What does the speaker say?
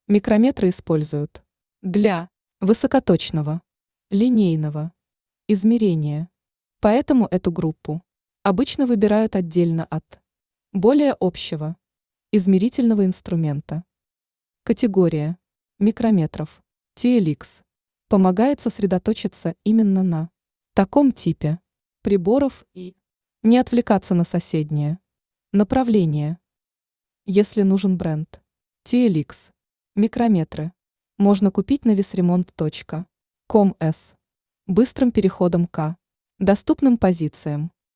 Микрометры используют для высокоточного, линейного измерения. Поэтому эту группу обычно выбирают отдельно от более общего измерительного инструмента. Категория микрометров TLX помогает сосредоточиться именно на таком типе приборов и не отвлекаться на соседнее направление. Если нужен бренд TLX, микрометры можно купить на visremont.com с быстрым переходом к доступным позициям.